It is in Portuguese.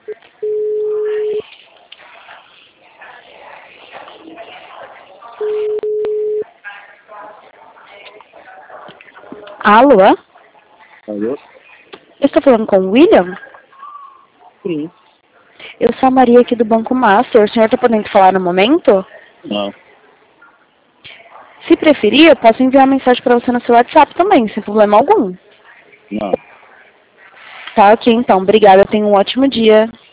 Alô? Alô? Eu estou falando com o William? Sim. Eu sou a Maria aqui do Banco Master. O senhor está podendo falar no momento? Não. Se preferir, eu posso enviar uma mensagem para você no seu WhatsApp também, sem problema algum. Não. Tá, ok, então. Obrigada. Tenha um ótimo dia.